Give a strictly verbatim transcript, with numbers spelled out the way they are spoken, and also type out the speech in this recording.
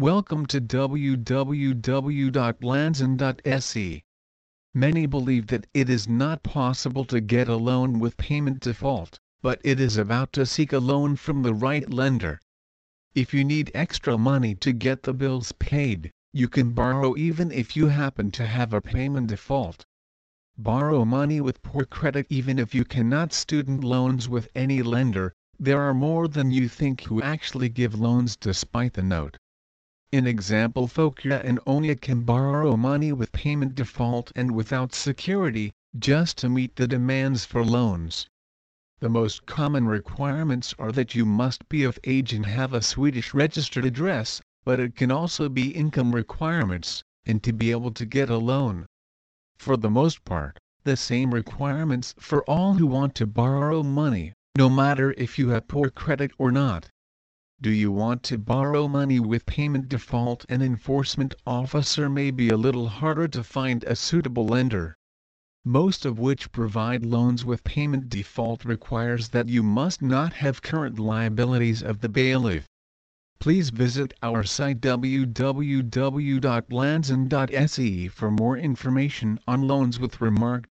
Welcome to w w w dot lanzen dot s e. Many believe that it is not possible to get a loan with payment default, but it is about to seek a loan from the right lender. If you need extra money to get the bills paid, you can borrow even if you happen to have a payment default. Borrow money with poor credit even if you cannot. Student loans with any lender. There are more than you think who actually give loans despite the note. In example, Fokia and Onya can borrow money with payment default and without security, just to meet the demands for loans. The most common requirements are that you must be of age and have a Swedish registered address, but it can also be income requirements, and to be able to get a loan. For the most part, the same requirements for all who want to borrow money, no matter if you have poor credit or not. Do you want to borrow money with payment default? An enforcement officer may be a little harder to find a suitable lender. Most of which provide loans with payment default requires that you must not have current liabilities of the bailiff. Please visit our site w w w dot lanzen dot s e for more information on loans with remark